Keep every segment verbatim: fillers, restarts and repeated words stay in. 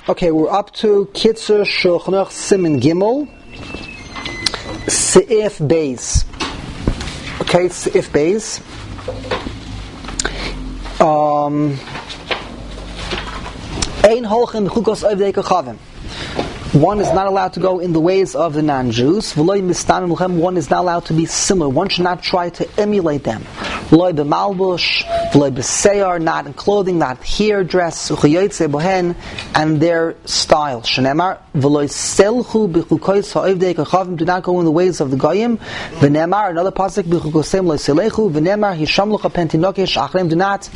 Okay, we're up to Kitzur Shulchan Aruch Siman Gimel, Seif Beis. Okay, Seif Beis. Um, Ein Holchem Chukos Ovdei Kachavim. One is not allowed to go in the ways of the non-Jews. One is not allowed to be similar. One should not try to emulate them. Not in clothing, not hair dress, and their style. Do not go in the ways of the Goyim. Another pasuk, do not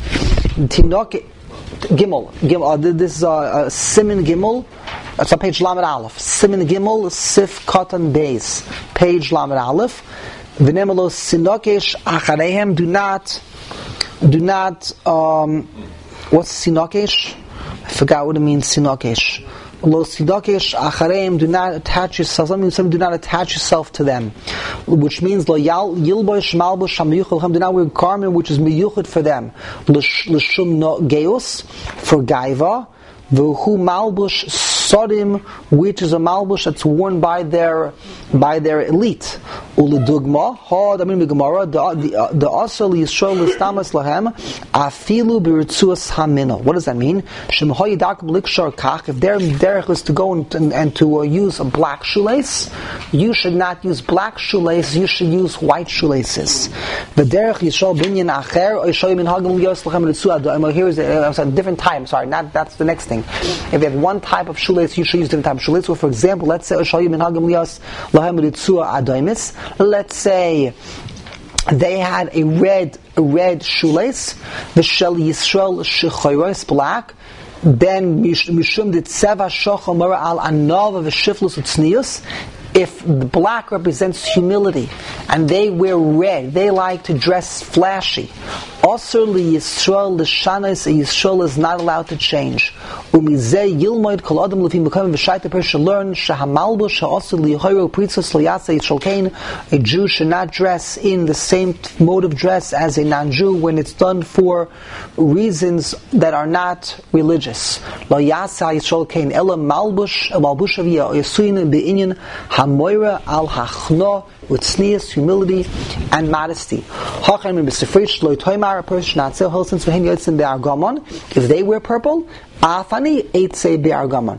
tinok. Gimel, Gimel. Uh, this is uh, uh, Siman Gimel. That's on page Lamed Aleph. Siman Gimel, Sif Katan Beis, page Lamed Aleph. V'nemelo sinokesh acharehem. Do not, do not. Um, what's sinokesh? I forgot what it means. Sinokesh. Lo sinokesh acharehem. Do not attach yourself. Something. Do not attach yourself to them, which means lo yal yilbosh malbosh hamiyuchel. Do not wear a garment which is miyuchid for them. L'shum no geus, for gaiva. V'hu malbush sodim, which is a malbush that's worn by their by their elite. Uledugma ha damim b'gemara the the asal yisrael l'stamas lahem afilu b'ritzuas hamino. What does that mean? Shem hayidakim likshar kach. If their derech is to go and, and, and to uh, use a black shoelace, you should not use black shoelaces. You should use white shoelaces. The derech yisrael binyan acher or yisrael min hagim liyos lachem ritzua. Here is a, a different time. Sorry, not that's the next thing. If you have one type of shoelace, you should use different type of shoelace. So, for example, let's say yisrael min hagim liyos lachem ritzua adaimis. Let's say they had a red, a red shoelace. The shel Yisrael shechoros black. Then mishum ditzeva shochomara al anava v'shiflus utznius. If the black represents humility and they wear red, they like to dress flashy. Asur li Yisrael l'shanos, Yisrael is not allowed to change. Umizeh yilmoid kol adam lefim b'kamim v'shayt. The person should learn shahamalbush ha'asur li yohiro pritzos l'yasa Yisrael kain. A Jew should not dress in the same mode of dress as a non-Jew when it's done for reasons that are not religious. Lo yasa Yisrael kain ela malbush malbush aviyah yasuin be'inyan hamoira al hachno, with tznius, humility, and modesty. A person not say, if they wear purple, afani eitze be'argamon.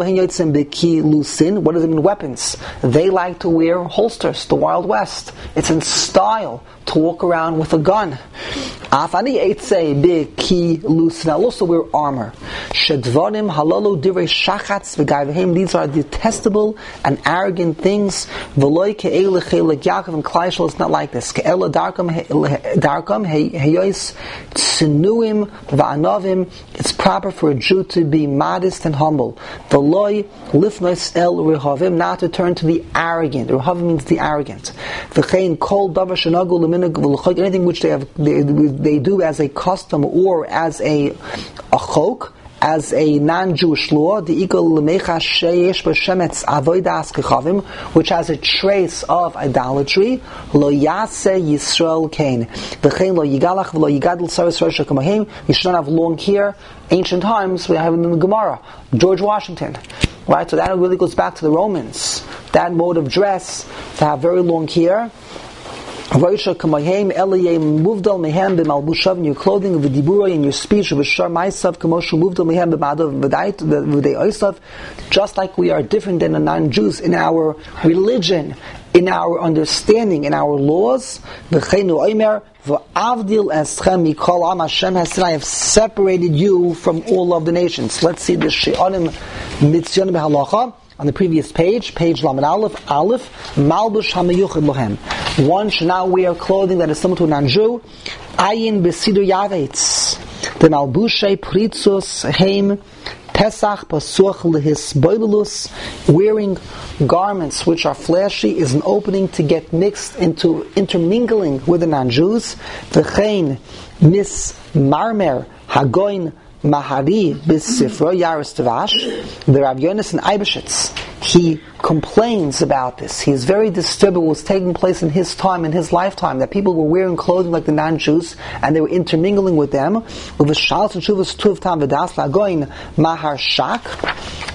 What does it mean? Weapons. They like to wear holsters. The Wild West. It's in style to walk around with a gun. Afani eitze be'ki lusin. I'll also wear armor. Shedvarim halalu divrei shachatz v'gayvehim. These are detestable and arrogant things. V'loy ke'ele chelek Yaakov and Klai Yisrael is not like this. Ke'ele darkam darkam heyois tzinuim va'anovim. It's proper for a Jew to be modest and humble. V'loy lifnos el rehavim, not to turn to the arrogant. Rehavim means the arrogant. V'chein kol davar shenagu l'minig v'l'chok. Anything which they have they, they do as a custom or as a a chok, as a non-Jewish law, the equal lemecha sheyesh b'shemetz avodas kechavim, which has a trace of idolatry. Lo yase Yisrael kain v'chein lo yigalach v'lo yigadol saris rosh hakamohem. You should not have long hair. Ancient times, we have it in the Gemara. George Washington, right? So that really goes back to the Romans. That mode of dress to have very long hair. In your clothing, in your speech, just like we are different than the non-Jews in our religion, in our understanding, in our laws. Hashem has said, I have separated you from all of the nations. Let's see the She'onim Mitzyon B'Halacha on the previous page, page Lamed Aleph, Aleph, Malbush HaMeyuchid Lohem. One should not wear clothing that is similar to a non-Jew. Ayin B'Sidur Yavetz. The Malbushay Pritzus Heim Pesach Pasuach Lehisboilulus. Wearing garments which are flashy is an opening to get mixed into intermingling with the non-Jews. V'chein Mis Marmer Hagoin Mahari B'Sifro Yaris Tavash. The Rav Yonasan Eibeshitz, he complains about this. He is very disturbed. What was taking place in his time, in his lifetime, that people were wearing clothing like the non-Jews and they were intermingling with them. With the Shals and Shuvas Tuv Tam V'Das Lagoin Mahar Shak.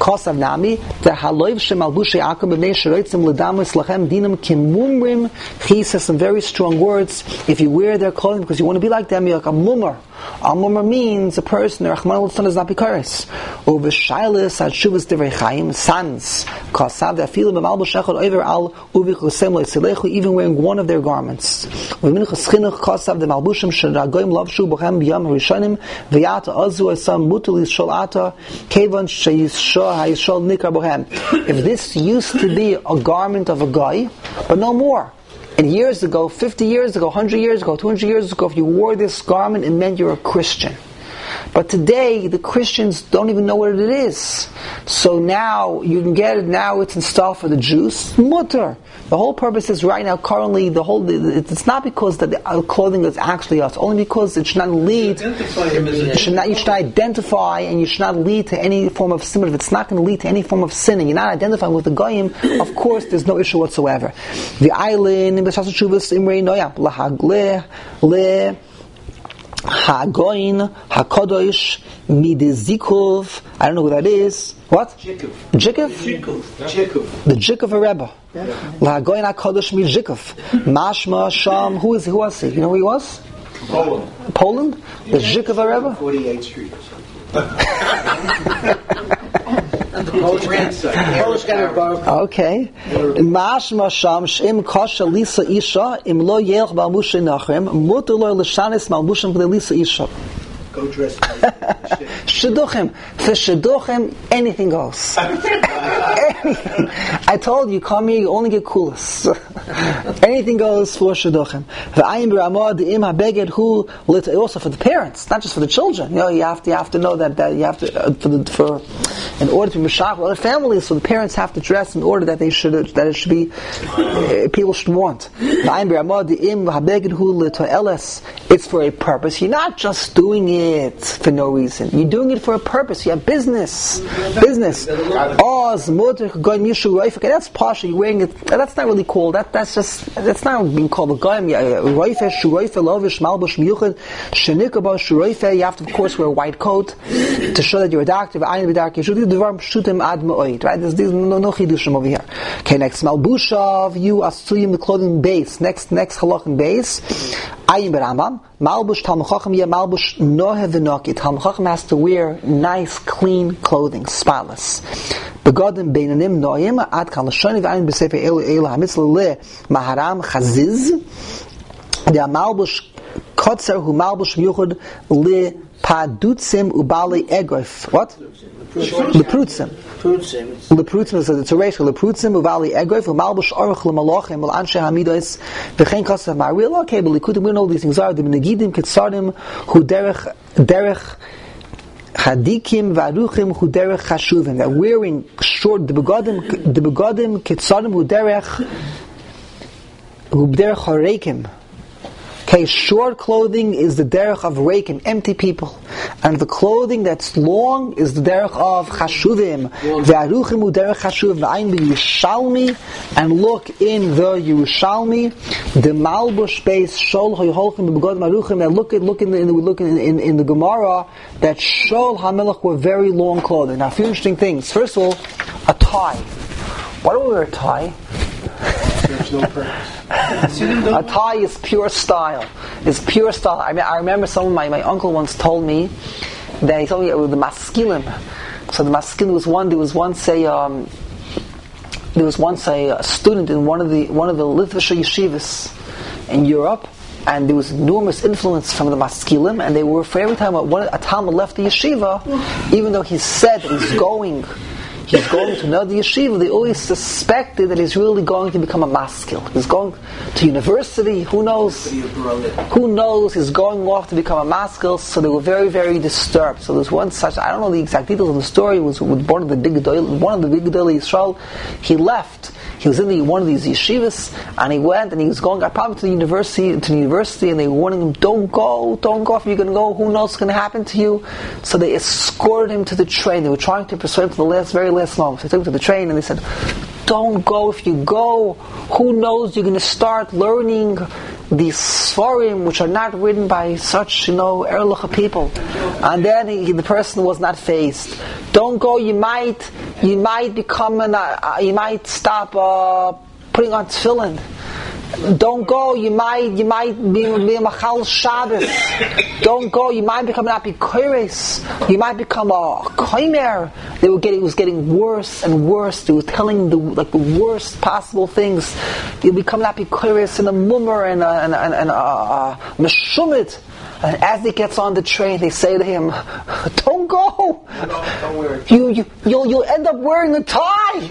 Kosav Nami, the Haloiv Shemalbushi Akum B'nei Sheroitzim L'damus Lachem Dinam Kimumrim. He says some very strong words. If you wear their clothing because you want to be like them, you're like a mummer. A mummer means a person, Rachman al-Tzon is not bikaris. Over Shailis, Adshuvas Divrei Chaim, sons. Kosav, the Afilim B'malbush Echad Oiver Al Uvik L'Sem L'Silechu, even wearing one of their garments. V'minchas Chinuch Kosav, the Malbushim Sheragoyim Lavshu B'chem B'yam Rishonim, V'yata Azu Asam Mutulis Sholata, Kevan Sheyishah HaYishol Nikar B'chem. If this used to be a garment of a guy, but no more. And years ago, fifty years ago, one hundred years ago, two hundred years ago, if you wore this garment, it meant you're a Christian. But today, the Christians don't even know what it is. So now, you can get it, now it's installed for the Jews. Mutter. The whole purpose is right now, currently, the whole, it's not because that the clothing is actually us, only because it should not lead, you should not, you should not identify, and you should not lead to any form of sin. If it's not going to lead to any form of sinning, you're not identifying with the Goyim, of course, there's no issue whatsoever. The island, in B'shas Shuvas, Imrei Noyam, Lahagle, Le, Hagoin, Hakodosh, Midizikov. I don't know who that is. What? Jikov. Jikov? Jikov. The Jikov a Rebbe. Lahagoin Hakodosh Midizikov. Mashma Sham. Who is? Who was he? You know who he was? Poland. Poland. The Jikov a Rebbe. forty-eighth Street. Okay. Mashma Sham Shem Kasha Lisa Isha Im Lo Yelch Balmushin Nachem Mutu Lo L'Shanis Malmushin V'Le Lisa Isha. Go dress. Shidduchim. For Shidduchim, anything goes. Anything. I told you, come here, you only get coolest. Anything goes for Shidduchim. Also for the parents, not just for the children. You know, you have to, you have to know that, that you have to, uh, for, the, for in order to be mishach with other families, so the parents have to dress in order that they should, that it should be, uh, people should want. It's for a purpose. You're not just doing it for no reason. You're doing it for a purpose. You have business. Business. Oz, motor, goyim, yishu, roif. Okay, that's partial. You're wearing it. That's not really cool. That, that's just, that's not being called a goyim. Roif, shuroif, lovish, malbush, miyuchad, shenikaba, shuroif. You have to, of course, wear a white coat to show that you're a doctor. Right? There's, there's no, no chidushim over here. Okay, next. Malbushav, you asuyim, the clothing base. Next, next halachin base. Ayim Rambam, Malbush Talmud Chacham Yeh Malbush Nohe V'Nokit. Talmud Chacham has to wear nice, clean clothing, spotless. Begodim Beinanim Noyim Ad Kal Lashoni V'Ayin B'Sefer Elu Elu HaMitzvah Le Maharam Chaziz. The Malbush Kotzer Hu Malbush Miyuchad Le Padutzim Ubali Egoif. What? Leprutzim. Leprutzim is it's a ratio. Leprutzim uvali egoif umalbush aruch lemalachim ulanshe hamidos v'chein kasav maril. Okay, but likutim we know these things are the negidim kitzarim hu derech derech hadikim v'aruchim hu derech chashuvim. That wearing short the begadim the begadim kitzarim hu derech hu derech harekim. Okay, short clothing is the derech of reikim, empty people. And the clothing that's long is the derech of chashuvim. Ve'aruchim hu derech chashuv v'ayin b'Yushalmi. And look in the Yerushalmi, the Malbush base, Shol ha'yholchim b'begodim aruchim. And look at, look in the, in the, look in, in, in the Gemara, that Shol HaMelech were very long clothing. Now, a few interesting things. First of all, a tie. Why do we wear a tie? There's no purpose. A tie is pure style. It's pure style. I mean, I remember some of my, my uncle once told me that he told me with the maskilim. So the maskilim was one. There was once a um, there was once a, a student in one of the one of the Litvish yeshivas in Europe, and there was enormous influence from the maskilim, and they were for every time a, one, a Talmud left the yeshiva, even though he said that he's going. He's going to another yeshiva, they always suspected that he's really going to become a maskil. He's going to university, who knows? Who knows? He's going off to become a maskil, so they were very, very disturbed. So there's one such, I don't know the exact details of the story, it was with one of the big one of the big Gedolei Yisrael. He left. He was in the, one of these yeshivas, and he went, and he was going probably to the university, to the university, and they were warning him, "Don't go, don't go. If you're going to go, who knows what's going to happen to you?" So they escorted him to the train. They were trying to persuade him to the last, very last moment. So they took him to the train, and they said, "Don't go. If you go, who knows? You're going to start learning these Sfarim which are not written by such, you know, Erlich people. And then he, the person was not faced. Don't go, you might, you might become an, uh, you might stop uh, putting on tefillin. Don't go, you might you might be, be a Machal Shabbos. Don't go, you might become an Apikoros. You might become a, a Koimer. They were getting, it was getting worse and worse. They were telling the like the worst possible things. You become an Apikoros and a Mummer and a, and a, and a, a, a Meshumit. And as he gets on the train, they say to him, "Don't go. No, don't, don't wear it. You you you'll you'll end up wearing a tie."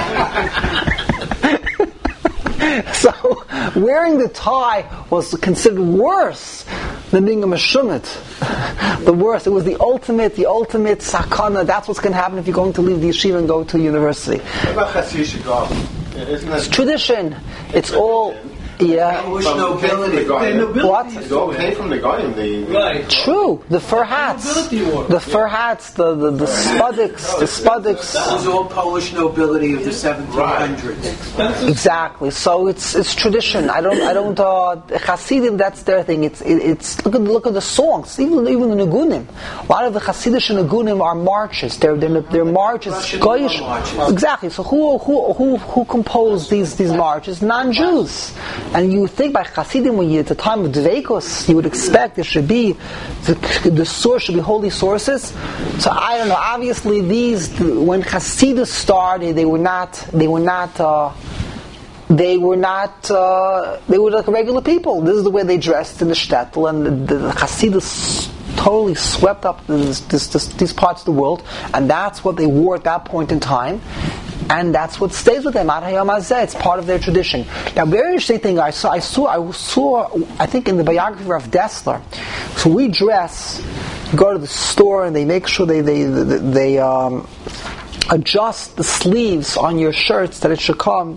So, wearing the tie was considered worse than being a meshumit. The worst. It was the ultimate, the ultimate sakana. That's what's going to happen if you're going to leave the yeshiva and go to university. What about Chassidus Gaon? Isn't It's that tradition. It's all, yeah. Jewish nobility? What? It all came from the Goyim. The Right. True. The fur hats. The fur hats, the, the, the spudiks, the spudiks. It was all Polish nobility of the seventeen hundreds. Exactly. So it's it's tradition. I don't I don't uh, Hasidim. That's their thing. It's it, it's look at look at the songs. Even even the Nagunim. A lot of the Hasidic Nagunim are marches. They're they're, they're marches. Russian Goyish. marches. Exactly. So who who who who composed these these marches? Non-Jews. And you think by Hasidim, when you at the time of Dveikos, you would expect there should be the, the source should be holy sources. So I don't know. Obviously, these when Hasidus started, they were not they were not. Uh, They were not, uh, they were like regular people. This is the way they dressed in the shtetl, and the, the Hasidus totally swept up this, this, this, these parts of the world, and that's what they wore at that point in time, and that's what stays with them. Ad hayom hazeh, it's part of their tradition. Now, very interesting thing, I saw, I saw, I saw, I think in the biography of Dessler, so we dress, go to the store, and they make sure they, they, they, they um, adjust the sleeves on your shirts that it should come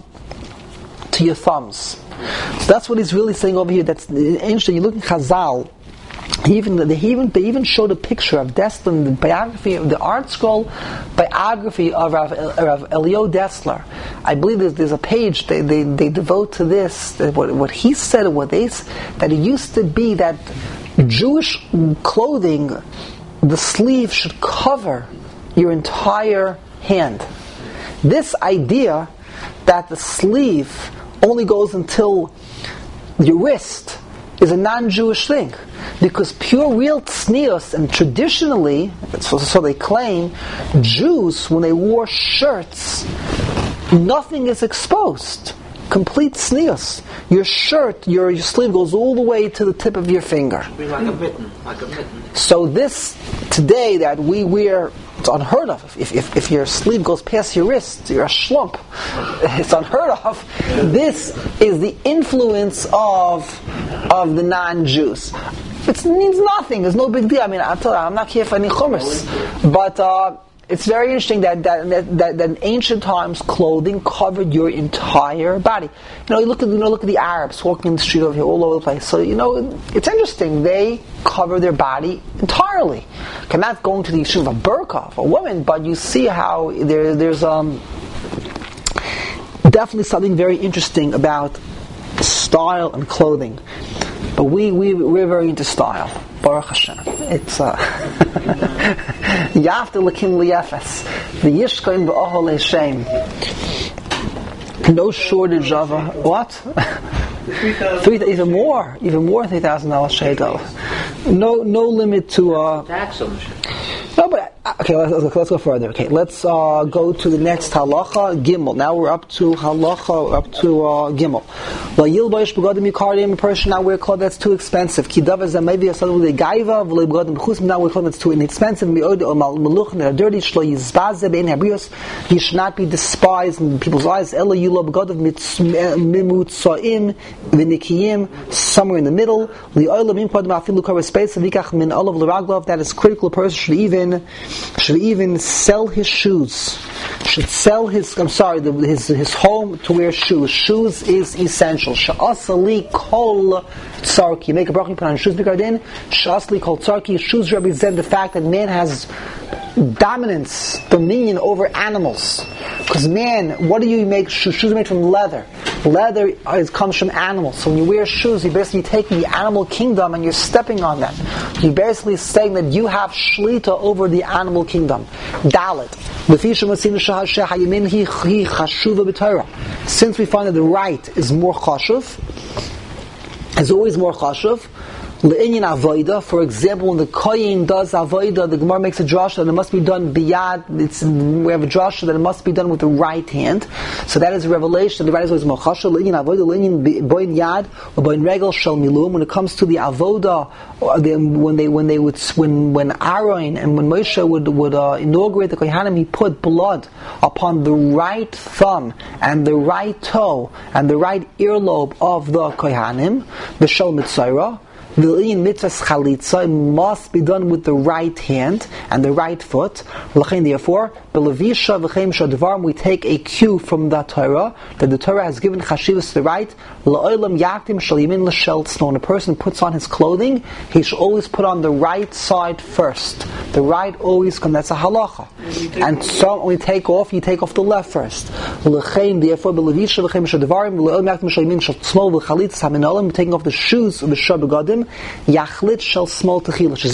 to your thumbs. So that's what he's really saying over here. That's interesting. You look at Chazal. He even they even they even showed a picture of Dessler, the biography of the Art Scroll biography of Rav, Rav Elio Dessler. I believe there's, there's a page they, they, they devote to this. That what what he said, what they that it used to be that Jewish clothing, the sleeve should cover your entire hand. This idea that the sleeve only goes until your wrist is a non-Jewish thing, because pure real tznius, and traditionally, so, so they claim, Jews, when they wore shirts, nothing is exposed. Complete tznius. Your shirt, your, your sleeve goes all the way to the tip of your finger. Be like a mitten, like a mitten. So this today that we wear, it's unheard of. If, if if your sleeve goes past your wrist, you're a schlump. It's unheard of. This is the influence of of the non-Jews. It means nothing. There's no big deal. I mean, I'm, telling you, I'm not here for any chumras, but uh, it's very interesting that that, that that that in ancient times clothing covered your entire body. You know, you look at you know look at the Arabs walking in the street over here all over the place. So you know, it's interesting. They cover their body entirely. Okay, not going to the yeshiva of a burqa of a woman, but you see how there there's um definitely something very interesting about style and clothing. But we, we, we're very into style. Baruch Hashem. It's, uh, Yafta Lakim Liefes. The Yishkoin Ba'ohol Hashem. No shortage of, uh, what? Three, even more. Even more than three thousand dollars shekel. No, no limit to, uh, Tax on the shit. no, but okay. Let's, let's, let's go further. Okay, let's uh, go to the next halacha Gimel. Now we're up to halacha, up to uh, Gimel. La yilbayish begadim yikardim. A person now wear clothes that's too expensive. Kidava zamevi asadu le gaiva v'le begadim b'chus. Now wear clothes that's too inexpensive. Mi'od or maluch and are dirty. Shlo yizbaze bein habrios. He should not be despised in people's eyes. Ela yilo begadim mimutzaim v'nikiyim. Somewhere in the middle. Li'olam impadam afilu kar space v'ikach min olav l'raglav. That is critical. A person should even should even sell his shoes. Should sell his. I'm sorry, the, his his home to wear shoes. Shoes is essential. Sha'asali kol tzarki. Make a bracha, put on shoes. B'gardin. Sha'asali kol tzarki. Shoes represent the fact that man has dominance, dominion over animals. Because man, what do you make? Shoes, shoes are made from leather. Leather is, comes from animals. So when you wear shoes, you're basically taking the animal kingdom and you're stepping on them. You're basically saying that you have shlita over the animal kingdom. Dalet. Since we find that the right is more chashuv, is always more chashuv, Le'inyan avoida, for example, when the kohen does avoida, the Gemara makes a drasha that it must be done biyad. It's, we have a drasha that it must be done with the right hand. So that is a revelation. The right is always mochasha. Le'inyan avoida, le'inyan boin yad, or boin regel shel milum. When it comes to the avoda, or the, when they when they would when when Aaron and when Moshe would would uh, inaugurate the kohanim, he put blood upon the right thumb and the right toe and the right earlobe of the kohanim, the shel mitzayra. The mitzvahs chalitza must be done with the right hand and the right foot. Therefore, we take a cue from the Torah that the Torah has given chashivas to the right. When a person puts on his clothing, he should always put on the right side first. The right always comes. That's a halacha. And so when we take off, you take off the left first. Therefore, taking off the shoes of the shabegadim. Yachlit shall small techilish.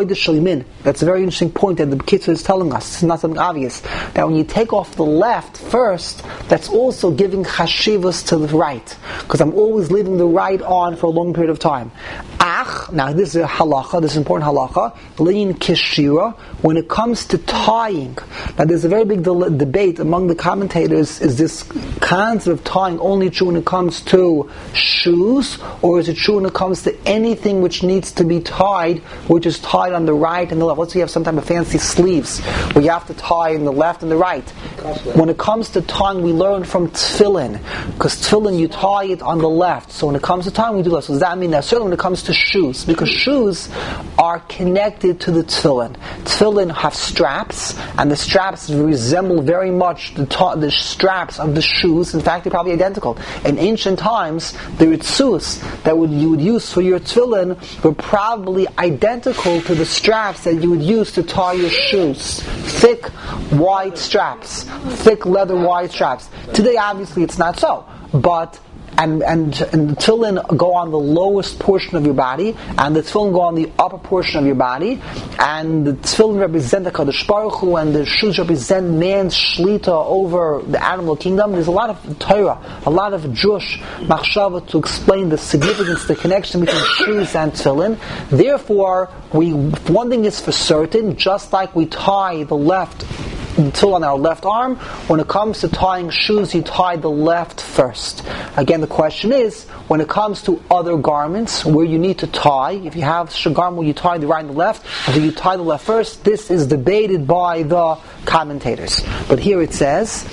That's a very interesting point that the Kitzur is telling us. It's not something obvious. That when you take off the left first, that's also giving chashivas to the right. Because I'm always leaving the right on for a long period of time. Ach, now this is a halacha, this is important halacha. Lein kishira, when it comes to tying. Now there's a very big de- debate among the commentators. Is this concept of tying only true when it comes to shoes, or is it true when it comes to anything which needs to be tied, which is tied on the right and the left? Let's say you have some type of fancy sleeves where you have to tie in the left and the right. When it comes to tying, we learn from tefillin, because tefillin you tie it on the left. So when it comes to tying, we do that. So does that mean that certainly when it comes to shoes, because shoes are connected to the tefillin. Tefillin have straps, and the straps resemble very much the, ta- the straps of the shoes. In fact, they're probably identical. In ancient times, the ritzus that would, you would use for your tefillin were probably identical to the straps that you would use to tie your shoes. Thick, wide straps. Thick leather wide straps. Today, obviously, it's not so. But And, and and the tefillin go on the lowest portion of your body, and the tefillin go on the upper portion of your body, and the tefillin represent the Kadosh Baruch Hu, and the shoes represent man's shlita over the animal kingdom. There's a lot of Torah, a lot of Jewish machshava to explain the significance, the connection between shoes and tefillin. Therefore, we one thing is for certain, just like we tie the left until on our left arm, when it comes to tying shoes, you tie the left first. Again, the question is, when it comes to other garments where you need to tie, if you have shagarm where you tie the right and the left, or do you tie the left first? This is debated by the commentators. But here it says,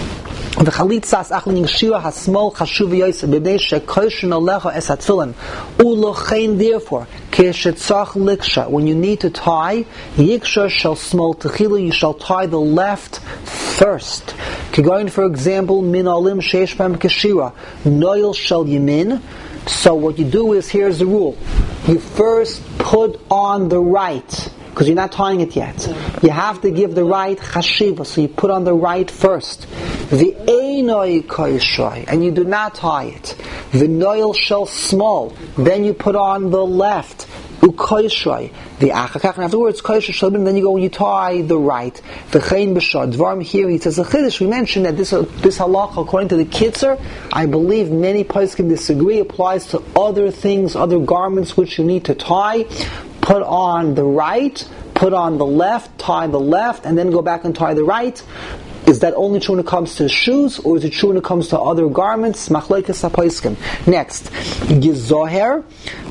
the chalitzas achlin shira hasmol chashuv yosef b'nei shekoshon alecha es hatfilin ulochein. Therefore, keshetzach liksha, when you need to tie, yiksha shall small techila, you shall tie the left first. Kegoin, for example, min alim sheish b'hem keshira noil shall yamin. So what you do is, here's the rule: you first put on the right, because you're not tying it yet. You have to give the right chashiva, so you put on the right first. The einoi koishoy, and you do not tie it. The noil shall small, then you put on the left. Ukoishoy, the achakach, and afterwards koishoy shalbim, and then you go and you tie the right. The chein b'shad dvarim. Here he says a chiddush. We mentioned that this this halakha, according to the Kitzur, I believe many poskim disagree, applies to other things, other garments which you need to tie. Put on the right, put on the left, tie the left, and then go back and tie the right. Is that only true when it comes to shoes, or is it true when it comes to other garments? Machlokes haposkim. Next, gizoher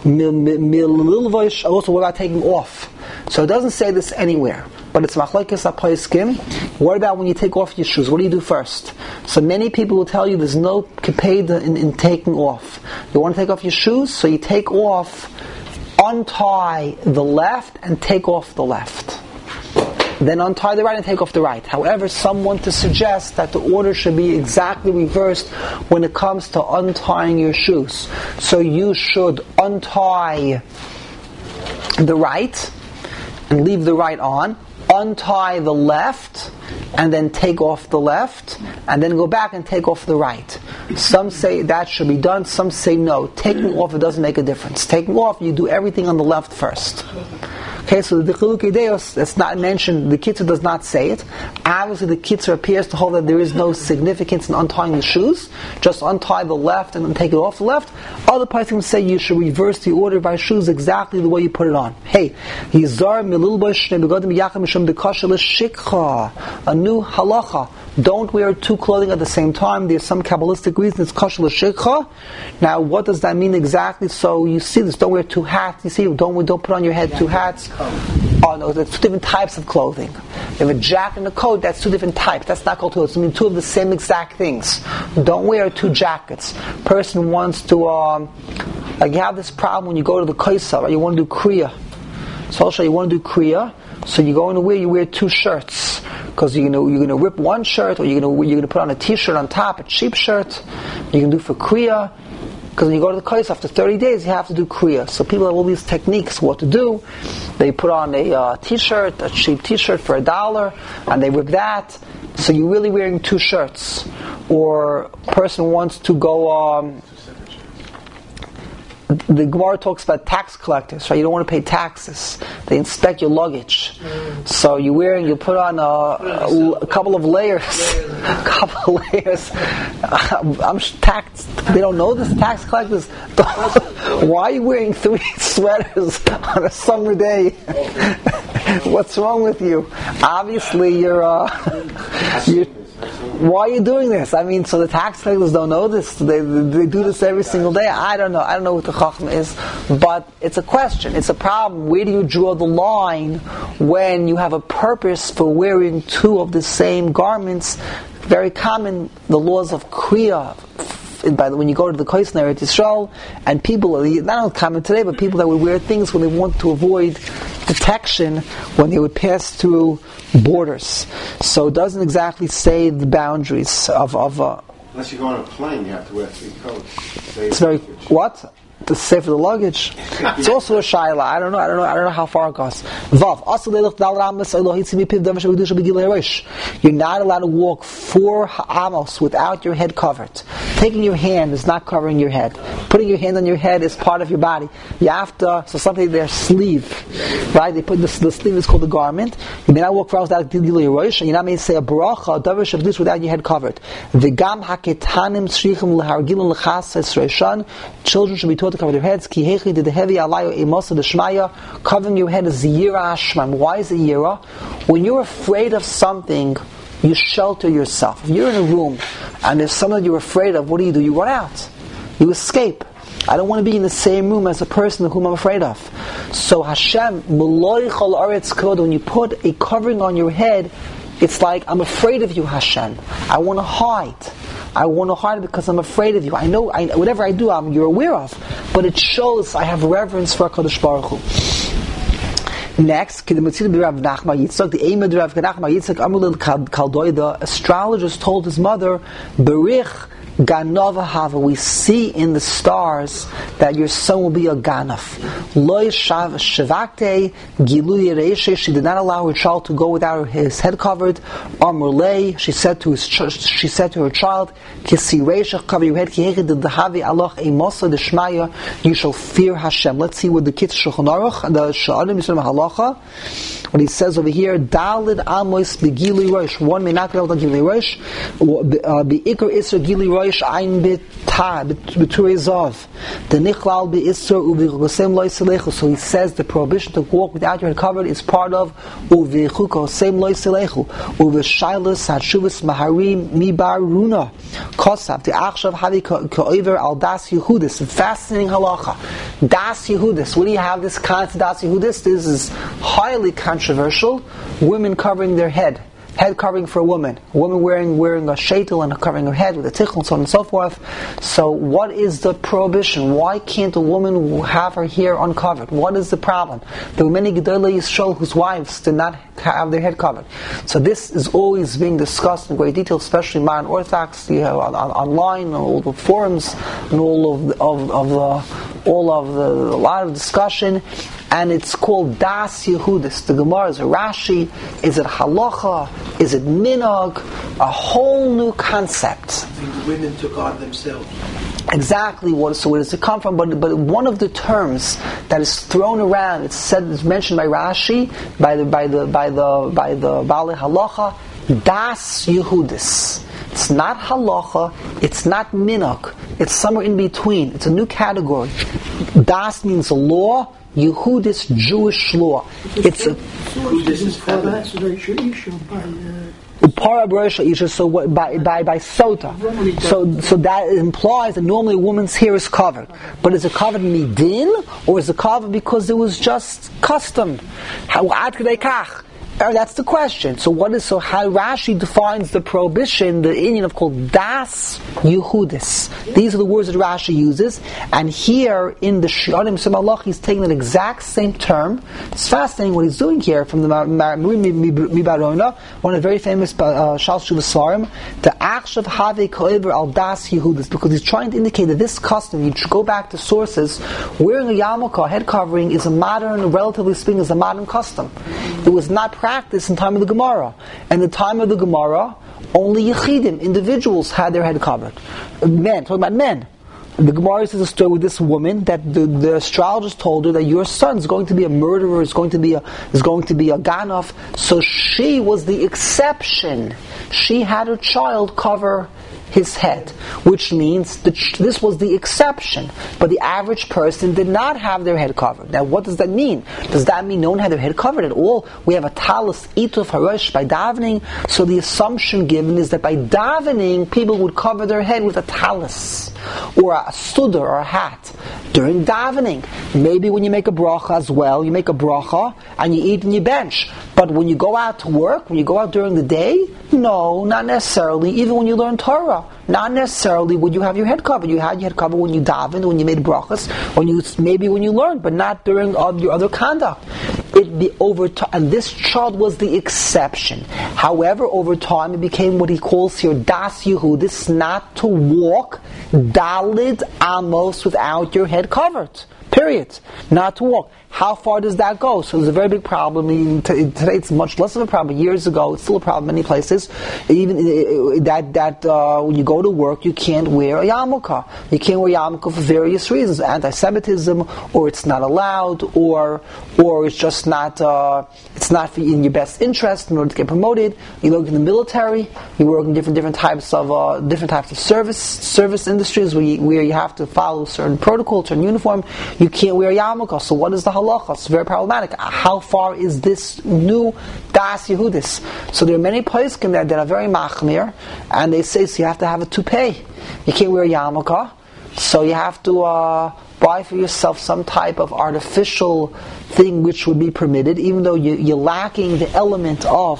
mililvosh. Also, what about taking off? So it doesn't say this anywhere, but it's machlokes haposkim. What about when you take off your shoes? What do you do first? So many people will tell you there's no kepeda in, in taking off. You want to take off your shoes, so you take off, untie the left, and take off the left. Then untie the right and take off the right. However, some want to suggest that the order should be exactly reversed when it comes to untying your shoes. So you should untie the right and leave the right on, untie the left and then take off the left, and then go back and take off the right. Some say that should be done, some say no. Taking off, it doesn't make a difference. Taking off, you do everything on the left first. Okay, so the Chilukei Deos, it's not mentioned, the Kitzur does not say it. Obviously the Kitzur appears to hold that there is no significance in untying the shoes. Just untie the left and then take it off the left. Other Poskim say you should reverse the order of our shoes exactly the way you put it on. Hey, Yizar milil b'shnei begadim yacham mishum dekasha l'shikha. A new halacha. Don't wear two clothing at the same time. There's some Kabbalistic reason it's kasher l'shikha. Now, what does that mean exactly? So you see this. Don't wear two hats. You see, don't don't put on your head two hats. Oh no, there's two different types of clothing. You have a jacket and a coat. That's two different types. That's not called two. It's I mean two of the same exact things. Don't wear two jackets. Person wants to um, like you have this problem when you go to the Kaisa, right? You want to do kriya. So also you want to do kriya. So you go in to wear, you wear two shirts. Because you're going you're to rip one shirt, or you're going you're to put on a t-shirt on top, a cheap shirt. You can do for kriya. Because when you go to the Kais, after thirty days, you have to do kriya. So people have all these techniques, what to do. They put on a uh, t-shirt, a cheap t-shirt for a dollar, and they rip that. So you're really wearing two shirts. Or a person wants to go... Um, the Gemara talks about tax collectors, right? You don't want to pay taxes. They inspect your luggage. Mm. So you're wearing, you put on a, a, a couple of layers. a couple of layers. I'm, I'm tax, they don't know this, tax collectors. Why are you wearing three sweaters on a summer day? What's wrong with you? Obviously you're, uh, you're why are you doing this? I mean, so the tax collectors don't know this. They, they do this every single day. I don't know. I don't know what the chachma is. But it's a question. It's a problem. Where do you draw the line when you have a purpose for wearing two of the same garments? Very common, the laws of kriya. By the, when you go to the Kais in Eretz Yisrael, and people, not only common today, but people that would wear things when they want to avoid detection when they would pass through borders. So it doesn't exactly say the boundaries of... of uh, Unless you go on a plane, you have to wear three coats. It's very... What? To save for the luggage. It's also a shaila. I don't know. I don't know. I don't know how far it goes. Vav. You're not allowed to walk four amos without your head covered. Taking your hand is not covering your head. Putting your hand on your head is part of your body. You have to. So something their sleeve, right? They put the, the sleeve is called the garment. You may not walk around without gilui rosh, and you're not made to say a bracha, a davar shavdus without your head covered. V'gam haketanim shrichim lehargilun lechas esreishan. Children should be taught to cover their heads. Ki hechi did the heavy alayo emosa the shmaya. Covering your head is yira shmam. Why is it yira? When you're afraid of something, you shelter yourself. If you're in a room and there's something you're afraid of, what do you do? You run out. You escape. I don't want to be in the same room as a person whom I'm afraid of. So Hashem, when you put a covering on your head, it's like, I'm afraid of you, Hashem. I want to hide. I want to hide because I'm afraid of you. I know I, whatever I do, I'm, you're aware of. But it shows I have reverence for HaKadosh Baruch Hu. Next, the the astrologers told his mother, Berich Ganava Hava. We see in the stars that your son will be a Ganaf. Loi Shavakte Giluy Reishe. She did not allow her child to go without his head covered. Amrlei. She said to his she said to her child, Kisi Reishe, cover your head. Kihechid Dahavi Allah Emosa Deshmaya. You shall fear Hashem. Let's see what the Kitzur Shulchan Aruch and the Sha'anim Yisrael Halacha. What he says over here, Dalid Amos Begili Rosh. One may not be able to Gili Rosh. Be Iker Isra Gili Rosh Ein B'ta B'turei Zav. The Nichlal Be Isra Uvigosem Lo Yiselechu. So he says the prohibition to walk without your head covered is part of Uvigosem Lo Yiselechu. Uvishailas Hatshuvas Maharim Mibar Runa Kosav. The Achshav Havi Ka'over Al Das Yehudis. Fascinating halacha. Das Yehudis. What do you have this concept Das Yehudis? This is highly controversial. Controversial, women covering their head, head covering for a woman, a woman wearing wearing a sheitel and covering her head with a tichel and so on and so forth. So, what is the prohibition? Why can't a woman have her hair uncovered? What is the problem? There were many Gedolei Yisrael whose wives did not have their head covered. So, this is always being discussed in great detail, especially modern Orthodox. You have on, on, online, all the forums, and all of the, of, of the all of the a lot of discussion. and it's called Das Yehudis. The Gemara is a Rashi. Is it halacha? Is it minog? A whole new concept. The women took on themselves. Exactly what. So where does it come from? But but one of the terms that is thrown around, it's said, it's mentioned by Rashi, by the by the by the by the Baalei Halacha, Das Yehudis. It's not halacha. It's not minok. It's somewhere in between. It's a new category. Das means a law. Yehudis, Jewish law. It's a Yehudis is feminine. So what, by by by sota, so so that implies that normally a woman's hair is covered, but is it covered midin or is it covered because it was just custom? How ad kedei kach? That's the question. So what is so how Rashi defines the prohibition, the Indian of called Das Yehudis. These are the words that Rashi uses, and here in the Shi'arim Semalach he's taking the exact same term. It's fascinating what he's doing here from the Marim Mibarona, one of the very famous uh, Shal Shuvasarim, the Akshav Have Koever al Das Yehudis, because he's trying to indicate that this custom, you should go back to sources, wearing a yarmulke, head covering, is a modern, relatively speaking, is a modern custom. It was not practiced in time of the Gemara. And the time of the Gemara, only Yechidim, individuals, had their head covered. Men, talking about men. The Gemara says a story with this woman that the, the astrologist told her that your son is going to be a murderer, is going to be a is going to be a ganaf. So she was the exception. She had her child cover his head, which means that this was the exception. But the average person did not have their head covered. Now, what does that mean? Does that mean no one had their head covered at all? We have a talis ituf harosh by davening. So the assumption given is that by davening, people would cover their head with a talis or a sudar or a hat during davening. Maybe when you make a bracha as well, you make a bracha and you eat and you bench. But when you go out to work, when you go out during the day, no, not necessarily. Even when you learn Torah, not necessarily would you have your head covered. You had your head covered when you davened, when you made brachas, when you maybe when you learned, but not during all your other conduct. It be over time, and this child was the exception. However, over time it became what he calls here Das Yehudis, not to walk Dalid Amos without your head covered. Period. Not to walk. How far does that go? So there's a very big problem. I mean, t- today it's much less of a problem. Years ago, it's still a problem in many places. Even uh, that that uh, when you go to work, you can't wear a yarmulke. You can't wear yarmulke for various reasons: anti-Semitism, or it's not allowed, or or it's just not uh, it's not in your best interest in order to get promoted. You look in the military, you work in different different types of uh, different types of service service industries where you, where you have to follow certain protocol, certain uniform. You can't wear a yarmulke. So what is the halacha? It's very problematic. How far is this new Das Yehudis? So there are many poskim there that are very machmir, and they say so you have to have a toupee. You can't wear a yarmulke, so you have to uh, buy for yourself some type of artificial thing which would be permitted, even though you, you're lacking the element of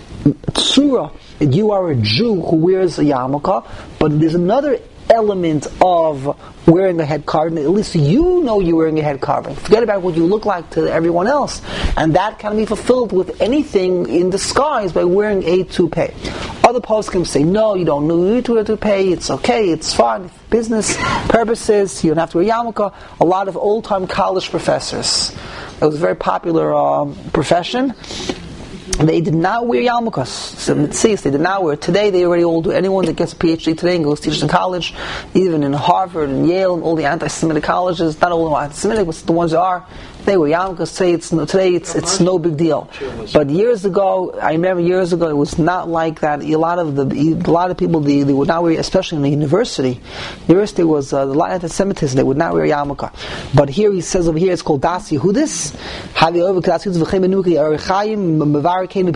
tsura. You are a Jew who wears a yarmulke, but there's another element of wearing a head covering. At least you know you're wearing a head covering. Forget about what you look like to everyone else. And that can be fulfilled with anything in disguise by wearing a toupee. Other poskim say, no, you don't need to wear a toupee. It's okay, it's fine. Business purposes, you don't have to wear yarmulke. A lot of old-time college professors. It was a very popular um, profession. They did not wear yarmulkes. So mitzias, they did not wear. Today, they already all do. Anyone that gets a PhD today and goes to teach in college, even in Harvard and Yale and all the anti-Semitic colleges, not all the anti-Semitic, but the ones that are, they wear yarmulkes. Say it's today, it's it's no big deal. But years ago, I remember years ago, it was not like that. A lot of the a lot of people they, they would not wear, especially in the university. University was uh, a lot of anti-Semitism. They would not wear yarmulke. But here he says over here, it's called Das Yehudis. Fascinating.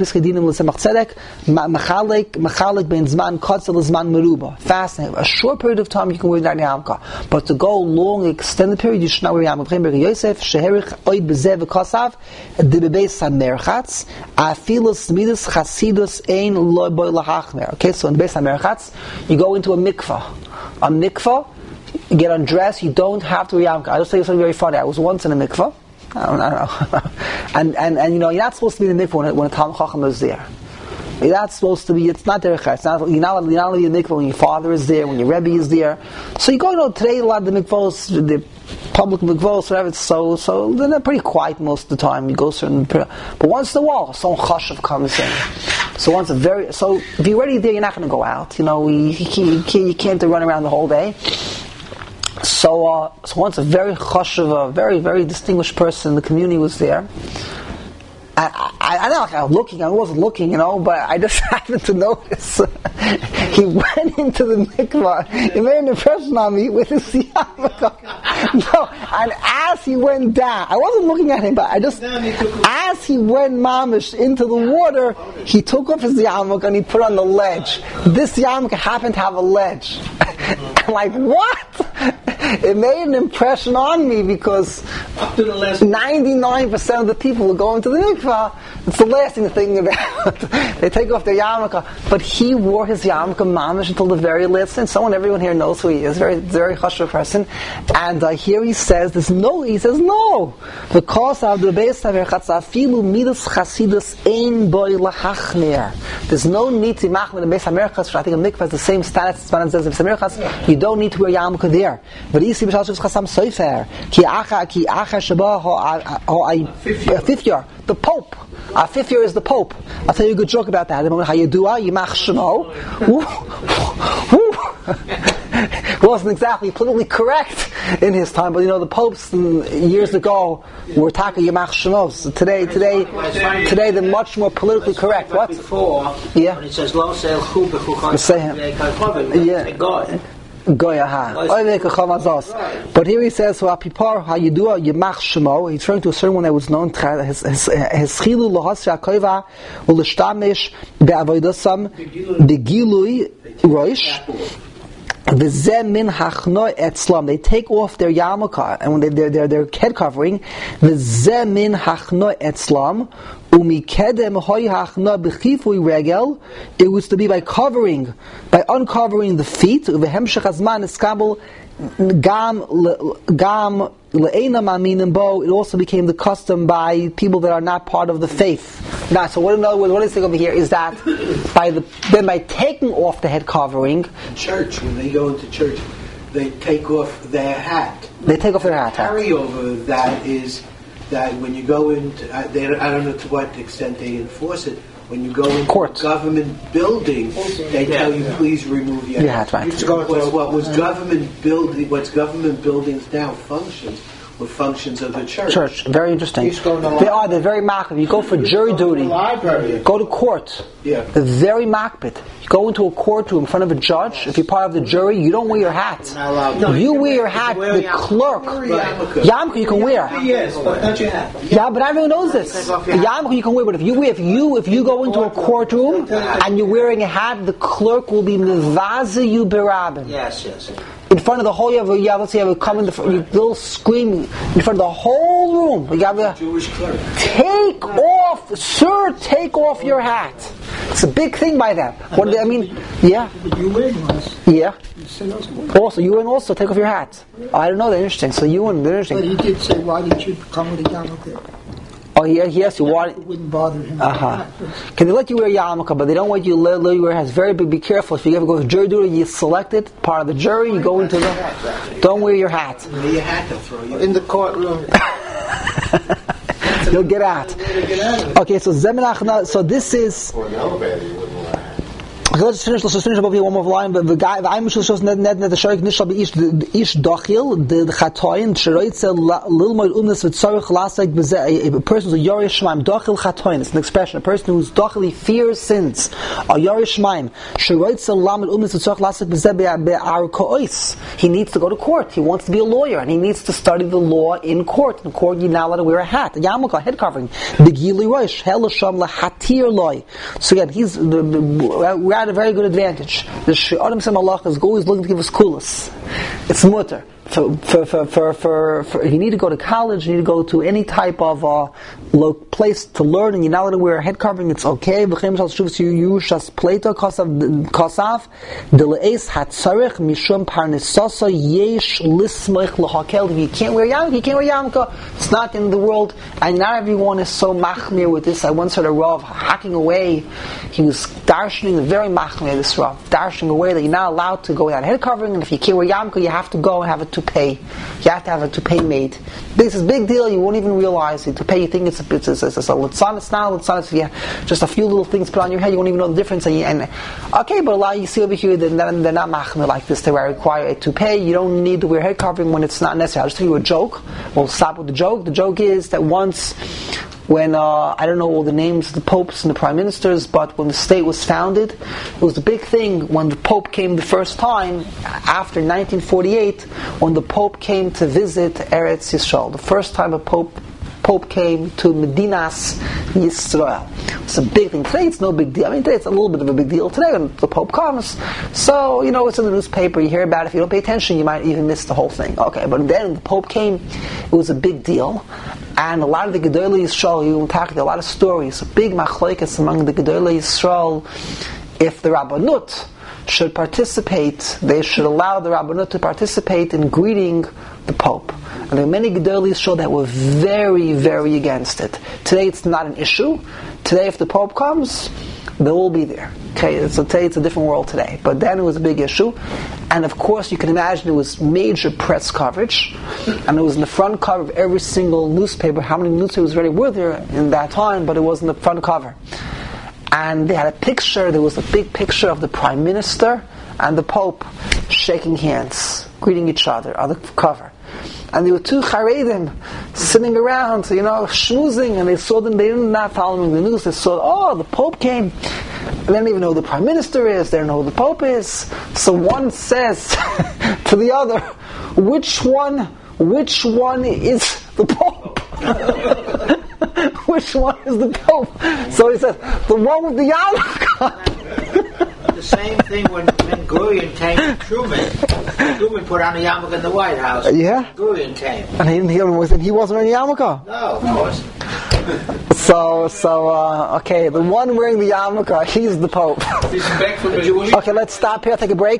A short period of time you can wear that yarmulke, but to go long, extended period, you should not wear yarmulke. Yosef sheherich oid bezev v'kosav de bebeis hamerchatz afilos midas chasidus ein loy boy lahachmer. Okay, so in the beis hamerchatz, you go into a mikvah. A mikvah, you get undressed. You don't have to wear yarmulke. I'll just tell you something very funny. I was once in a mikvah. I don't, I don't know. and, and, and you know, you're not supposed to be in the mikvah when, when a Talmid Chacham is there. You're not supposed to be, it's not there. It's not, you're not, you're not allowed to be in the mikvah when your father is there, when your Rebbe is there. So you go, you know, today a lot of the mikvahs, the public mikvahs, whatever. It's so so they're pretty quiet most of the time. You go certain, but once in a while, some chashuv comes in. So once a very so if you're already there, you're not going to go out. You know, you, you, can't, you can't run around the whole day. So uh, so once a very chashuv, a very very distinguished person in the community was there. I, I, I know like I was looking, I wasn't looking, you know, but I just happened to notice he went into the mikvah. He made an impression on me with his yarmulke. No, and as he went down, I wasn't looking at him, but I just, as he went mamish into the water, he took off his yarmulke and he put on the ledge. This yarmulke happened to have a ledge. I'm like, what? It made an impression on me because ninety-nine percent of the people who go into the mikvah, it's the last thing they're thinking about. They take off their yarmulke. But he wore his yarmulke mamish until the very last thing. Someone, everyone here knows who he is. Very, very chashuv person. And uh, here he says, there's no, he says, no. Because of the base of afilu midas chasidus ein boy lahachner. There's no need to mach with the base of Americas. I think a mikvah is the same status as one says in Americas. You don't need to wear yarmulke there. But he says, chasam soifer ki acha ki acha shaba ho a fifth year. The Pope. Our fifth year is the Pope. I'll tell you a good joke about that. How you do it? Yimach shemo. Wasn't exactly politically correct in his time, but you know the popes years ago were talking Yimach shemo. So today, today, today they're much more politically correct. What? Before, yeah. When it says lo seil chu b'chuchon, yeah. God. Goyaha. But here he says, so apipar how you do a yimach shemo. He's referring to a certain one that was known his his his chilu lohasya koiva uleshtamish be'avoidasam begilui roish. Min etzlam. They take off their yarmulke, and when they, they're, they're, they're head covering, min etzlam. It was to be by covering, by uncovering the feet. It also became the custom by people that are not part of the faith. Now, so what in other words, what is saying over here is that by the then by taking off the head covering, church when they go into church, they take off their hat. They take off their hat. Carryover that is that when you go into, I, they, I don't know to what extent they enforce it. When you go into Court. a government building, they yeah, tell you yeah. please remove your Yeah, hat. that's right. What, what was government building? What's government buildings now functions were functions of the church. Church, very interesting. They are. They're very makbid. You go for jury duty. Go to court. Yeah. They're very makbid. You go into a courtroom in front of a judge. If you're part of the jury, you don't wear your hat. No, you you wear your you hat. wear The clerk. Yarmulke. Yarmulke you can wear. Yes, but not your hat. Yeah, but everyone knows this. Yarmulke you can wear, but if you wear, if you if you go into a courtroom and you're wearing a hat, the clerk will be mevaze you berabin. Yes, yes. In front of the whole, you have a, you have, let's say, you have a come in the front, you will scream in front of the whole room. You have a, Jewish clerk. take off, sir, take off your hat. It's a big thing by them. What do they, I mean, yeah. But you wear yours. Yeah. You said also. Also, you and also take off your hat. I don't know, they're interesting. So you and they're But interesting. he did say, why didn't you come with a yarmulke? Oh, he, he asked you, why? It wouldn't bother him. Uh-huh. Can they let you wear yarmulke, but they don't want you to let, let you wear hats. Very big, be careful. If you ever go to jury duty, you select it, part of the jury, you go into the, don't wear your hat. Wear your hat, they'll throw you In the courtroom. You'll get out. Okay, so Zemenach, so this is, Or an elevator, you wouldn't wear a hat. let's just finish, let's just finish above here one more line. The guy, the Aimishul shows net net net the Sharik Nishal be ish ish dochil the chatoin sheroitzel lilmoid umnes with tzarich lasek bezeh a person who's a yorish shmaim dochil chatoin. It's an expression. A person who's dochil, he fears sins. A yorish shmaim sheroitzel lamed umnes with tzarich lasek bezeh be'arkois. He needs to go to court. He wants to be a lawyer and he needs to study the law in court. In court, you're not allowed to wear a hat, a yarmulke, head covering. Begili roish helasham lahatir loy. So again, he's the, the, we're at a very good advantage. The Adam Sam Allah is always looking to give us kulas. It's mutter. For, for, for, for, for, for, you need to go to college, you need to go to any type of uh, lo- place to learn, and you're not allowed to wear a head covering, it's okay. V'chem shal shuvs you shas pleito kosav deleis hatzarech mishum parnesasa yesh lismoich lahakel. If you can't wear yarmulke, you can't wear yarmulke. It's not in the world, and not everyone is so machmir with this. I once heard a Rav hacking away. He was darshaning very machmir, this Rav, darshaning away that you're not allowed to go without a head covering, and if you can't wear yarmulke, you have to go and have a toupee. You have to have a toupee made. This is a big deal. You won't even realize it. Toupee, you think it's a it's, it's, it's, it's a litzan. It's not a litzan. It's yeah, just a few little things put on your head. You won't even know the difference. And, you, and okay, but a lot you see over here, they're not, they're not machmir like this. They require a toupee. You don't need to wear head covering when it's not necessary. I'll just tell you a joke. We'll stop with the joke. The joke is that once, when, uh, I don't know all the names of the popes and the prime ministers, but when the state was founded, it was a big thing when the Pope came the first time, after nineteen forty-eight, when the Pope came to visit Eretz Yisrael. The first time a Pope Pope came to Medinas Yisrael. It's a big thing. Today it's no big deal. I mean, today it's a little bit of a big deal today when the Pope comes. So, you know, it's in the newspaper, you hear about it. If you don't pay attention, you might even miss the whole thing. Okay, but then when the Pope came, it was a big deal. And a lot of the Gedolei Yisrael, you will talk a lot of stories, big machlokes among the Gedolei Yisrael, if the Rabbanut should participate, they should allow the Rabbanut to participate in greeting the Pope. And there are many Gedolei Yisrael that were very, very against it. Today it's not an issue. Today if the Pope comes, they'll all be there. Okay, so today it's a different world today. But then it was a big issue. And of course you can imagine it was major press coverage. And it was in the front cover of every single newspaper. How many newspapers already were there in that time, but it was in the front cover. And they had a picture, there was a big picture of the Prime Minister and the Pope shaking hands, greeting each other on the cover. And there were two Charedim sitting around, you know, schmoozing, and they saw them, they were not following the news, they saw, oh, the Pope came. And they don't even know who the Prime Minister is, they don't know who the Pope is. So one says to the other, which one, which one is the Pope? Which one is the Pope? So he says, the one with the yarmulke. The same thing when Ben Gurion came to Truman. Truman put on a yarmulke in the White House. Yeah? Gurion came. And he didn't hear him, and he wasn't wearing a yarmulke? No, of course. So, so uh, okay, the one wearing the yarmulke, he's the Pope. Respect for the Jewish. Okay, let's stop here, take a break.